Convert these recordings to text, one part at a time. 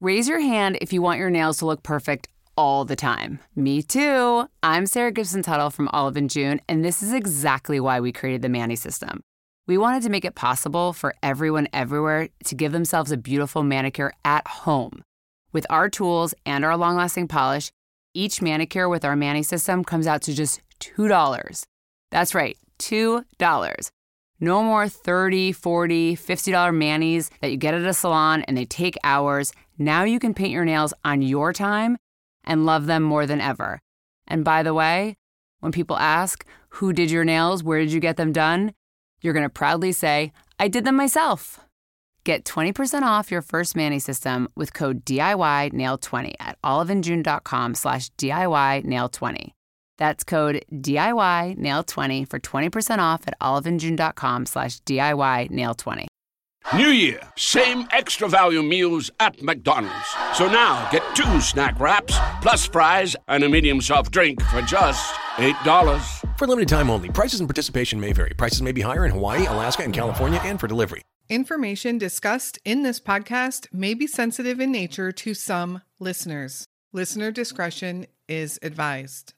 Raise your hand if you want your nails to look perfect all the time. Me too. I'm Sarah Gibson Tuttle from Olive & June, and this is exactly why we created the Mani System. We wanted to make it possible for everyone everywhere to give themselves a beautiful manicure at home. With our tools and our long-lasting polish, each manicure with our Mani System comes out to just $2. That's right, $2. No more $30, $40, $50 manis that you get at a salon and they take hours. Now you can paint your nails on your time and love them more than ever. And by the way, when people ask, who did your nails, where did you get them done? You're going to proudly say, I did them myself. Get 20% off your first Mani System with code DIYNail20 at oliveandjune.com/DIYNail20. That's code DIYNail20 for 20% off at oliveandjune.com/DIYNail20. New Year, same extra value meals at McDonald's. So now get 2 snack wraps, plus fries, and a medium soft drink for just $8. For limited time only. Prices and participation may vary. Prices may be higher in Hawaii, Alaska, and California, and for delivery. Information discussed in this podcast may be sensitive in nature to some listeners. Listener discretion is advised.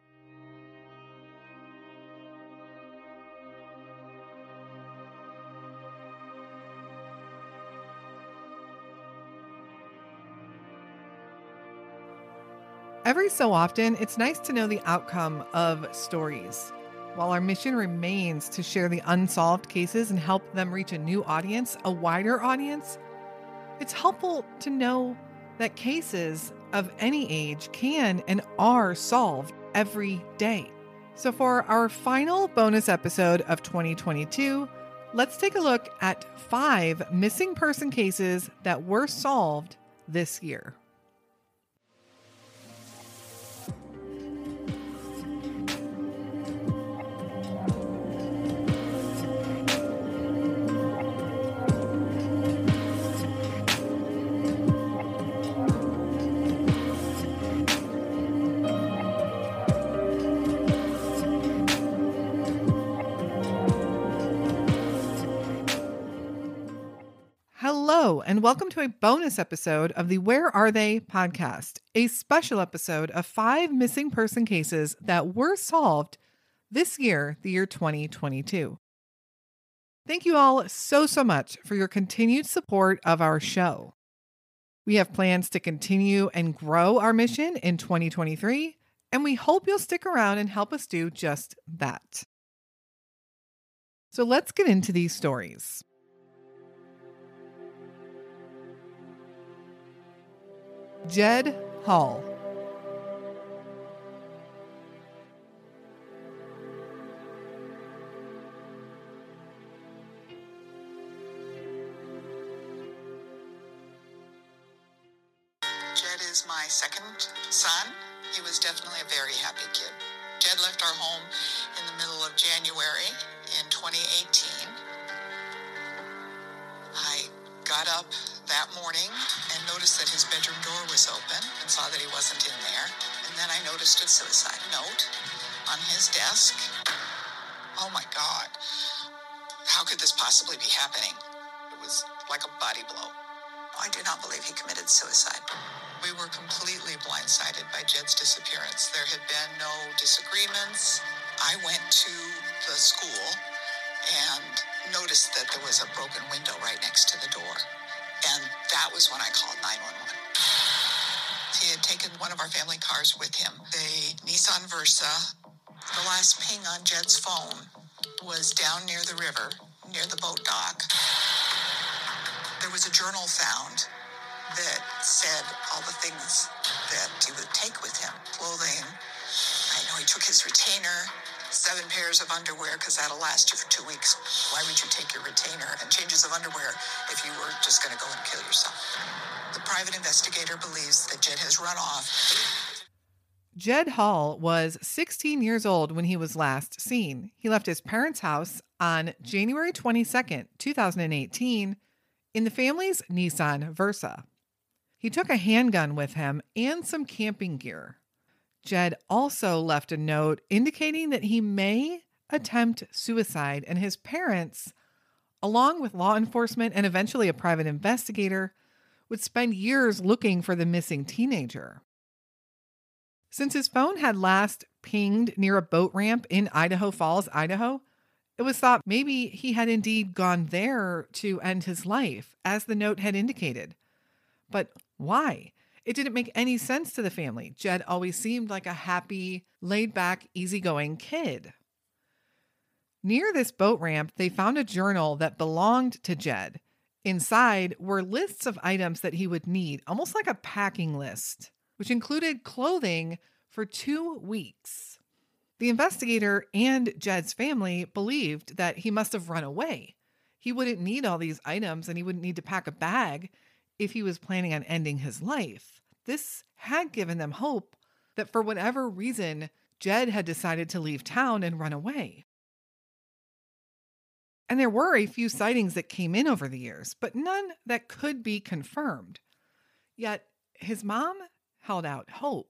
Every so often, it's nice to know the outcome of stories. While our mission remains to share the unsolved cases and help them reach a new audience, a wider audience, it's helpful to know that cases of any age can and are solved every day. So for our final bonus episode of 2022, let's take a look at 5 missing person cases that were solved this year. Hello, and welcome to a bonus episode of the Where Are They podcast, a special episode of 5 missing person cases that were solved this year, the year 2022. Thank you all so much for your continued support of our show. We have plans to continue and grow our mission in 2023, and we hope you'll stick around and help us do just that. So let's get into these stories. Jed Hall. Jed is my second son. He was definitely a very happy kid. Jed left our home in the middle of January in 2018. I got up that morning and noticed that his bedroom door was open and saw that he wasn't in there. And then I noticed a suicide note on his desk. Oh my God. How could this possibly be happening? It was like a body blow. I do not believe he committed suicide. We were completely blindsided by Jed's disappearance. There had been no disagreements. I went to the school and noticed that there was a broken window right next to the door. And that was when I called 911. He had taken one of our family cars with him, the Nissan Versa. The last ping on Jed's phone was down near the river, near the boat dock. There was a journal found that said all the things that he would take with him. Clothing. I know he took his retainer, 7 pairs of underwear, because that'll last you for 2 weeks. Why would you take your retainer and changes of underwear if you were just going to go and kill yourself? The private investigator believes that Jed has run off. Jed Hall was 16 years old when he was last seen. He left his parents' house on January 22nd, 2018, in the family's Nissan Versa. He took a handgun with him and some camping gear. Jed also left a note indicating that he may attempt suicide, and his parents, along with law enforcement and eventually a private investigator, would spend years looking for the missing teenager. Since his phone had last pinged near a boat ramp in Idaho Falls, Idaho, it was thought maybe he had indeed gone there to end his life, as the note had indicated. But why? It didn't make any sense to the family. Jed always seemed like a happy, laid-back, easygoing kid. Near this boat ramp, they found a journal that belonged to Jed. Inside were lists of items that he would need, almost like a packing list, which included clothing for 2 weeks. The investigator and Jed's family believed that he must have run away. He wouldn't need all these items and he wouldn't need to pack a bag if he was planning on ending his life. This had given them hope that for whatever reason, Jed had decided to leave town and run away. And there were a few sightings that came in over the years, but none that could be confirmed. Yet his mom held out hope.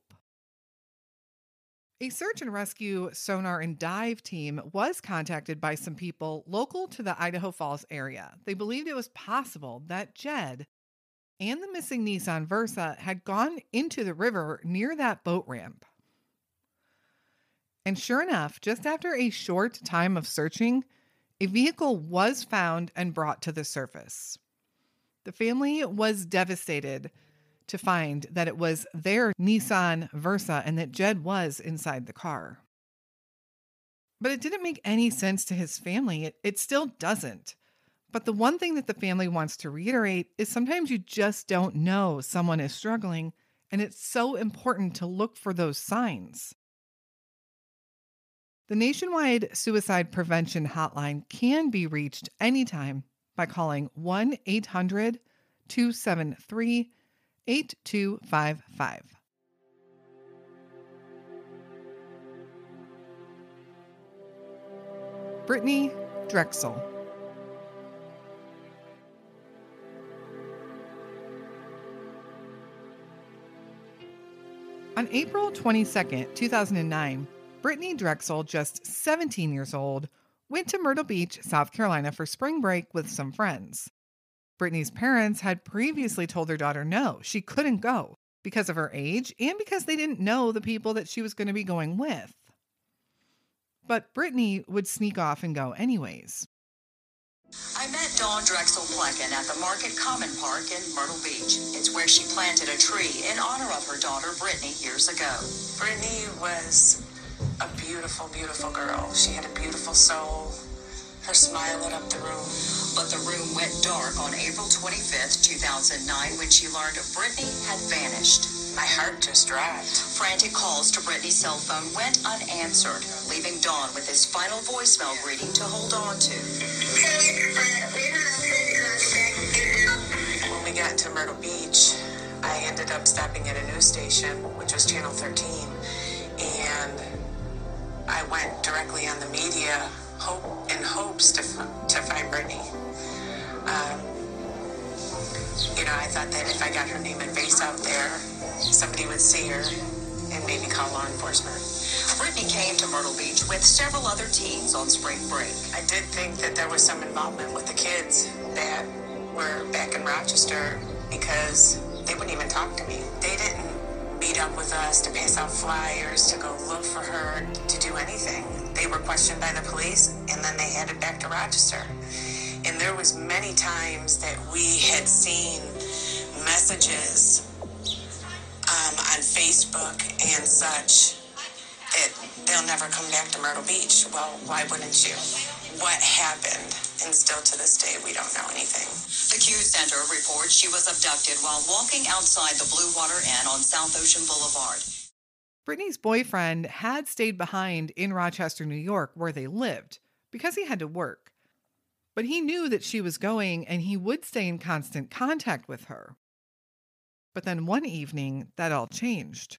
A search and rescue sonar and dive team was contacted by some people local to the Idaho Falls area. They believed it was possible that Jed and the missing Nissan Versa had gone into the river near that boat ramp. And sure enough, just after a short time of searching, a vehicle was found and brought to the surface. The family was devastated to find that it was their Nissan Versa and that Jed was inside the car. But it didn't make any sense to his family. It still doesn't. But the one thing that the family wants to reiterate is sometimes you just don't know someone is struggling, and it's so important to look for those signs. The nationwide suicide prevention hotline can be reached anytime by calling 1-800-273-8255. Brittany Drexel. On April 22, 2009, Brittany Drexel, just 17 years old, went to Myrtle Beach, South Carolina for spring break with some friends. Brittany's parents had previously told their daughter no, she couldn't go because of her age and because they didn't know the people that she was going to be going with. But Brittany would sneak off and go anyways. I met Dawn Drexel Plecken at the Market Common Park in Myrtle Beach. It's where she planted a tree in honor of her daughter Brittany years ago. Brittany was a beautiful, beautiful girl. She had a beautiful soul. Her smile lit up the room. But the room went dark on April 25th, 2009 when she learned Brittany had vanished. My heart just dropped. Frantic calls to Brittany's cell phone went unanswered, leaving Dawn with his final voicemail greeting to hold on to. When we got to Myrtle Beach, I ended up stopping at a news station, which was Channel 13, and I went directly on the media in hopes to find Brittany. I thought that if I got her name and face out there, somebody would see her and maybe call law enforcement. Brittany came to Myrtle Beach with several other teens on spring break. I did think that there was some involvement with the kids that were back in Rochester because they wouldn't even talk to me. They didn't meet up with us to pass out flyers, to go look for her, to do anything. They were questioned by the police and then they headed back to Rochester. And there was many times that we had seen messages on Facebook and such that they'll never come back to Myrtle Beach. Well, why wouldn't you? What happened? And still to this day, we don't know anything. The Q Center reports she was abducted while walking outside the Blue Water Inn on South Ocean Boulevard. Brittany's boyfriend had stayed behind in Rochester, New York, where they lived, because he had to work. But he knew that she was going and he would stay in constant contact with her. But then one evening, that all changed.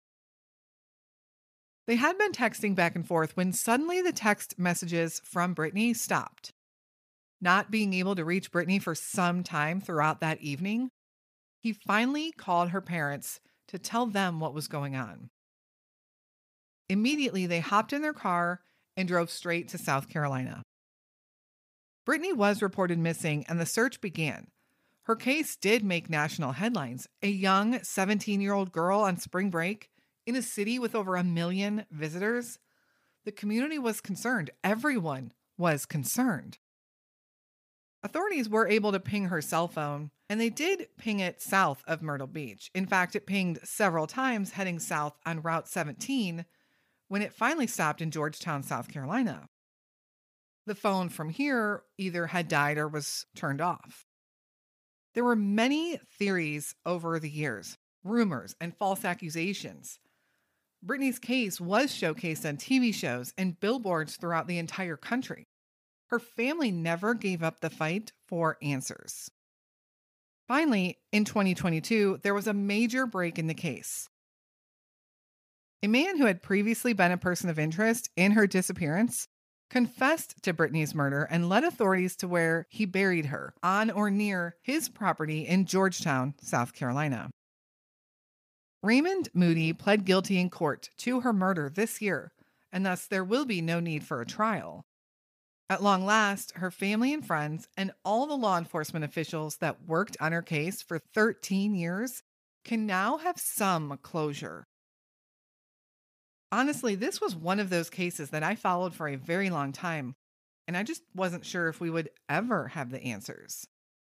They had been texting back and forth when suddenly the text messages from Brittany stopped. Not being able to reach Brittany for some time throughout that evening, he finally called her parents to tell them what was going on. Immediately, they hopped in their car and drove straight to South Carolina. Brittany was reported missing and the search began. Her case did make national headlines. A young 17-year-old girl on spring break in a city with over 1 million visitors. The community was concerned. Everyone was concerned. Authorities were able to ping her cell phone, and they did ping it south of Myrtle Beach. In fact, it pinged several times heading south on Route 17 when it finally stopped in Georgetown, South Carolina. The phone from here either had died or was turned off. There were many theories over the years, rumors, and false accusations. Britney's case was showcased on TV shows and billboards throughout the entire country. Her family never gave up the fight for answers. Finally, in 2022, there was a major break in the case. A man who had previously been a person of interest in her disappearance confessed to Britney's murder and led authorities to where he buried her on or near his property in Georgetown, South Carolina. Raymond Moody pled guilty in court to her murder this year, and thus there will be no need for a trial. At long last, her family and friends and all the law enforcement officials that worked on her case for 13 years can now have some closure. Honestly, this was one of those cases that I followed for a very long time, and I just wasn't sure if we would ever have the answers.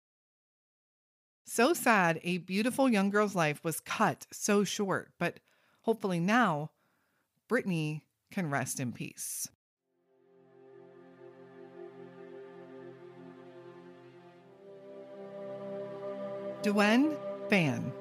So sad, a beautiful young girl's life was cut so short, but hopefully now, Britney can rest in peace. Dwen Phan.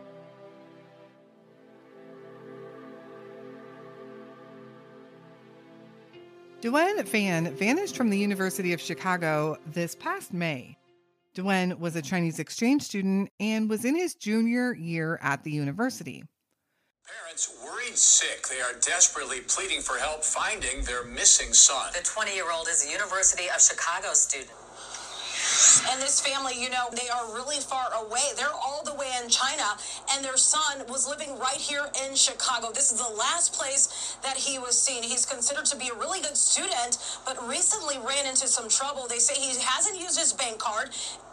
Dwen Phan vanished from the University of Chicago this past May. Dwen was a Chinese exchange student and was in his junior year at the university. Parents worried sick. They are desperately pleading for help finding their missing son. The 20-year-old is a University of Chicago student. And this family, they are really far away. They're all the way in China, and their son was living right here in Chicago. This is the last place that he was seen. He's considered to be a really good student, but recently ran into some trouble. They say he hasn't used his bank card.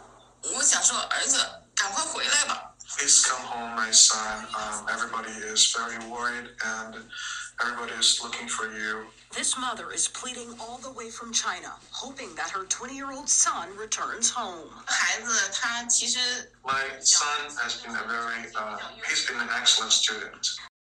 Please come home, my son. Everybody is very worried, and everybody is looking for you. This mother is pleading all the way from China, hoping that her 20-year-old son returns home. My son has been he's been an excellent student.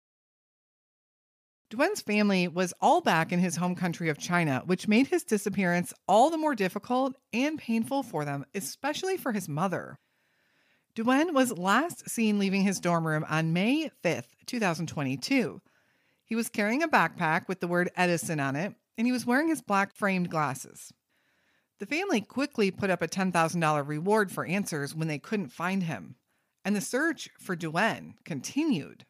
Dwen's family was all back in his home country of China, which made his disappearance all the more difficult and painful for them, especially for his mother. Dwen was last seen leaving his dorm room on May 5th, 2022. He was carrying a backpack with the word Edison on it, and he was wearing his black framed glasses. The family quickly put up a $10,000 reward for answers when they couldn't find him, and the search for Dwen continued.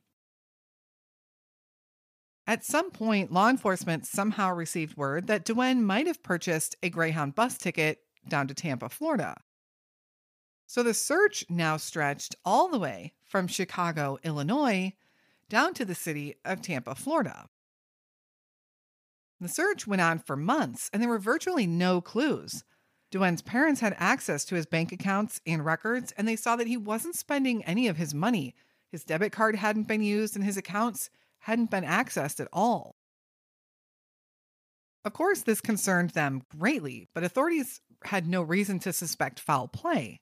At some point, law enforcement somehow received word that Dwen might have purchased a Greyhound bus ticket down to Tampa, Florida. So the search now stretched all the way from Chicago, Illinois, down to the city of Tampa, Florida. The search went on for months, and there were virtually no clues. Dwen's parents had access to his bank accounts and records, and they saw that he wasn't spending any of his money. His debit card hadn't been used, and his accounts hadn't been accessed at all. Of course, this concerned them greatly, but authorities had no reason to suspect foul play.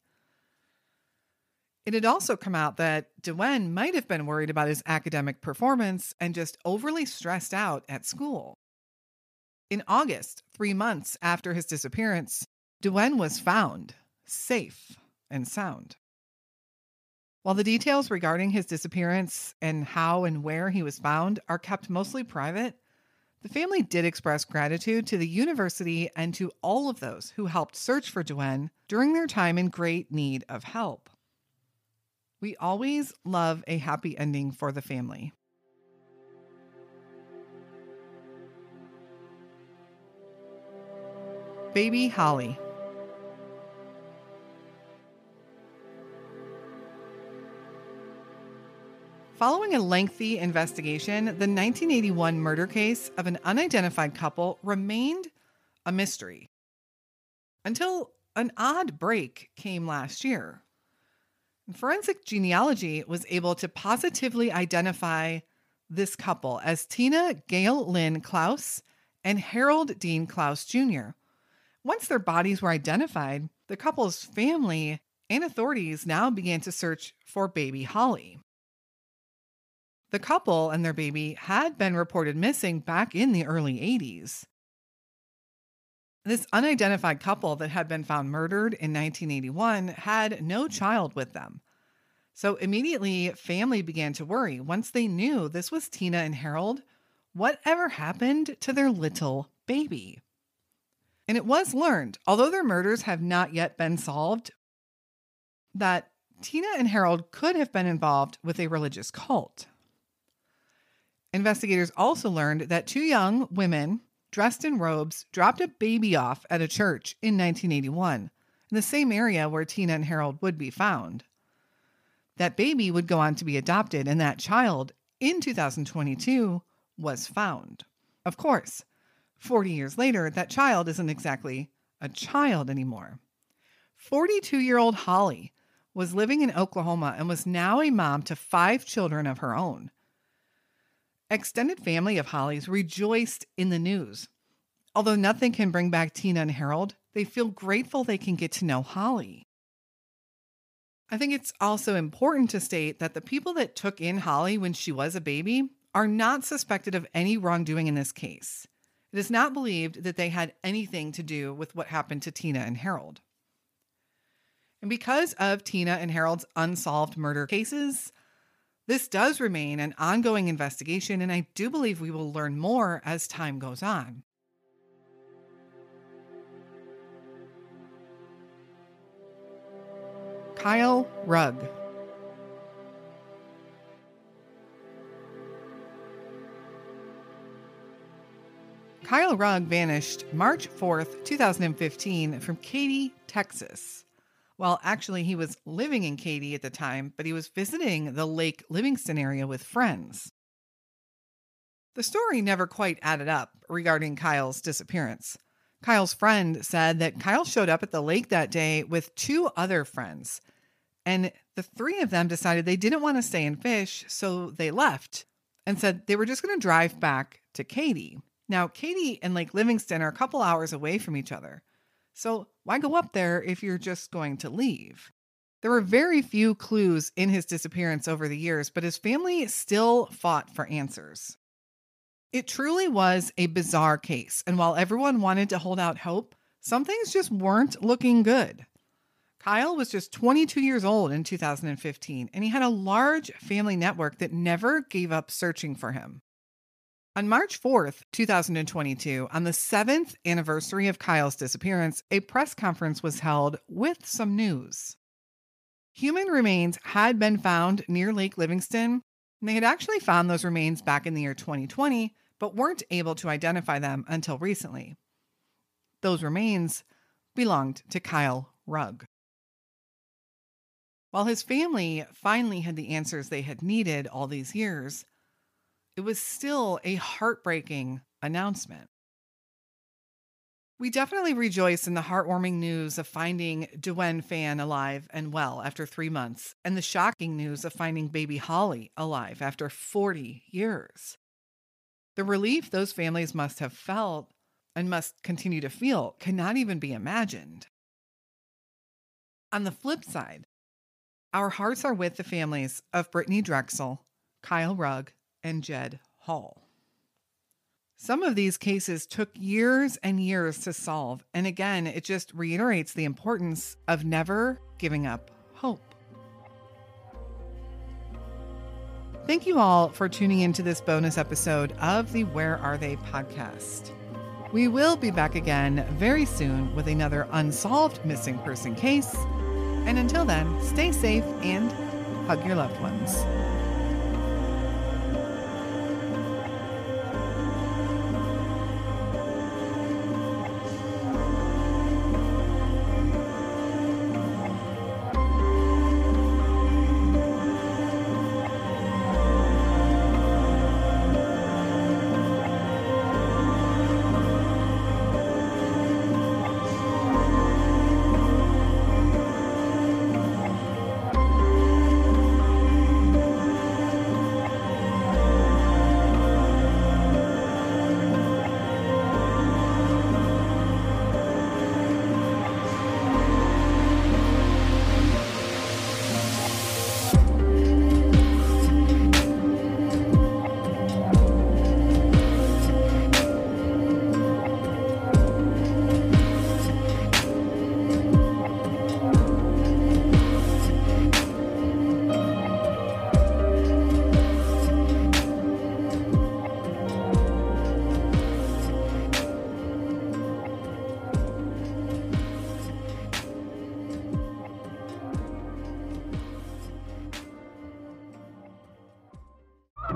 It had also come out that Dwen might have been worried about his academic performance and just overly stressed out at school. In August, 3 months after his disappearance, Dwen was found, safe and sound. While the details regarding his disappearance and how and where he was found are kept mostly private, the family did express gratitude to the university and to all of those who helped search for Dwen during their time in great need of help. We always love a happy ending for the family. Baby Holly. Following a lengthy investigation, the 1981 murder case of an unidentified couple remained a mystery until an odd break came last year. Forensic genealogy was able to positively identify this couple as Tina Gail Lynn Klaus and Harold Dean Klaus Jr. Once their bodies were identified, the couple's family and authorities now began to search for baby Holly. The couple and their baby had been reported missing back in the early 80s. This unidentified couple that had been found murdered in 1981 had no child with them. So immediately, family began to worry. Once they knew this was Tina and Harold, whatever happened to their little baby? And it was learned, although their murders have not yet been solved, that Tina and Harold could have been involved with a religious cult. Investigators also learned that two young women dressed in robes dropped a baby off at a church in 1981, in the same area where Tina and Harold would be found. That baby would go on to be adopted, and that child, in 2022, was found. Of course, 40 years later, that child isn't exactly a child anymore. 42-year-old Holly was living in Oklahoma and was now a mom to 5 children of her own. Extended family of Holly's rejoiced in the news. Although nothing can bring back Tina and Harold, they feel grateful they can get to know Holly. I think it's also important to state that the people that took in Holly when she was a baby are not suspected of any wrongdoing in this case. It is not believed that they had anything to do with what happened to Tina and Harold. And because of Tina and Harold's unsolved murder cases, this does remain an ongoing investigation, and I do believe we will learn more as time goes on. Kyle Rugg. Kyle Rugg vanished March 4th, 2015 from Katy, Texas. Well, actually, he was living in Katy at the time, but he was visiting the Lake Livingston area with friends. The story never quite added up regarding Kyle's disappearance. Kyle's friend said that Kyle showed up at the lake that day with 2 other friends, and the 3 of them decided they didn't want to stay and fish, so they left and said they were just going to drive back to Katy. Now, Katy and Lake Livingston are a couple hours away from each other. So why go up there if you're just going to leave? There were very few clues in his disappearance over the years, but his family still fought for answers. It truly was a bizarre case, and while everyone wanted to hold out hope, some things just weren't looking good. Kyle was just 22 years old in 2015, and he had a large family network that never gave up searching for him. On March 4th, 2022, on the 7th anniversary of Kyle's disappearance, a press conference was held with some news. Human remains had been found near Lake Livingston, and they had actually found those remains back in the year 2020, but weren't able to identify them until recently. Those remains belonged to Kyle Rugg. While his family finally had the answers they had needed all these years, it was still a heartbreaking announcement. We definitely rejoice in the heartwarming news of finding Dwen Phan alive and well after 3 months, and the shocking news of finding baby Holly alive after 40 years. The relief those families must have felt and must continue to feel cannot even be imagined. On the flip side, our hearts are with the families of Brittany Drexel, Kyle Rugg, and Jed Hall. Some of these cases took years and years to solve, and again, it just reiterates the importance of never giving up hope. Thank you all for tuning into this bonus episode of the Where Are They podcast. We will be back again very soon with another unsolved missing person case, and until then, stay safe and hug your loved ones.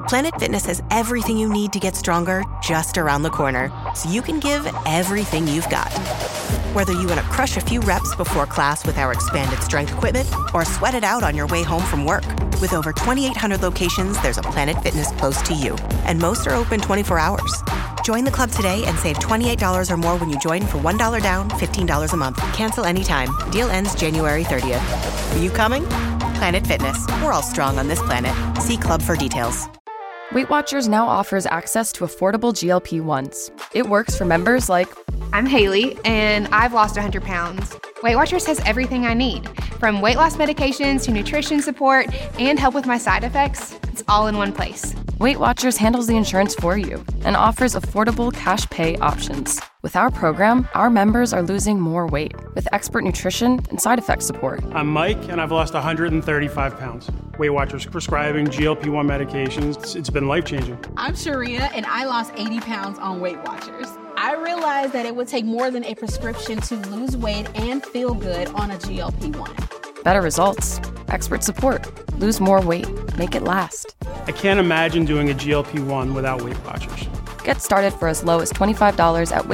Planet Fitness has everything you need to get stronger just around the corner, so you can give everything you've got. Whether you want to crush a few reps before class with our expanded strength equipment or sweat it out on your way home from work. With over 2,800 locations, there's a Planet Fitness close to you, and most are open 24 hours. Join the club today and save $28 or more when you join for $1 down, $15 a month. Cancel anytime. Deal ends January 30th. Are you coming? Planet Fitness. We're all strong on this planet. See club for details. Weight Watchers now offers access to affordable GLP-1s. It works for members like... I'm Haley, and I've lost 100 pounds. Weight Watchers has everything I need, from weight loss medications to nutrition support and help with my side effects. It's all in one place. Weight Watchers handles the insurance for you and offers affordable cash pay options. With our program, our members are losing more weight with expert nutrition and side effect support. I'm Mike, and I've lost 135 pounds. Weight Watchers prescribing GLP-1 medications. It's been life-changing. I'm Sharia, and I lost 80 pounds on Weight Watchers. I realized that it would take more than a prescription to lose weight and feel good on a GLP-1. Better results, expert support, lose more weight, make it last. I can't imagine doing a GLP-1 without Weight Watchers. Get started for as low as $25 at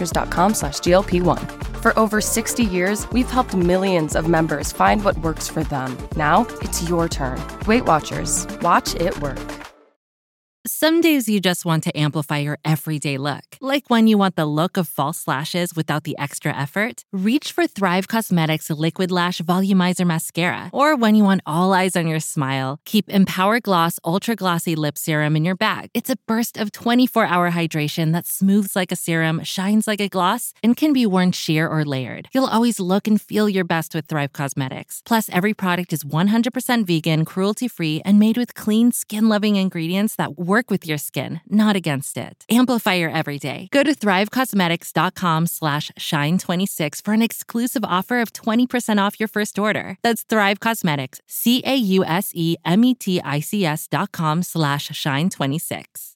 WeightWatchers.com/GLP-1. For over 60 years, we've helped millions of members find what works for them. Now, it's your turn. Weight Watchers. Watch it work. Some days you just want to amplify your everyday look. Like when you want the look of false lashes without the extra effort, reach for Thrive Cosmetics Liquid Lash Volumizer Mascara. Or when you want all eyes on your smile, keep Empower Gloss Ultra Glossy Lip Serum in your bag. It's a burst of 24-hour hydration that smooths like a serum, shines like a gloss, and can be worn sheer or layered. You'll always look and feel your best with Thrive Cosmetics. Plus, every product is 100% vegan, cruelty-free, and made with clean, skin-loving ingredients that work with your skin, not against it. Amplify your everyday. Go to thrivecosmetics.com/shine26 for an exclusive offer of 20% off your first order. That's Thrive Cosmetics, CAUSEMETICS.com/shine26.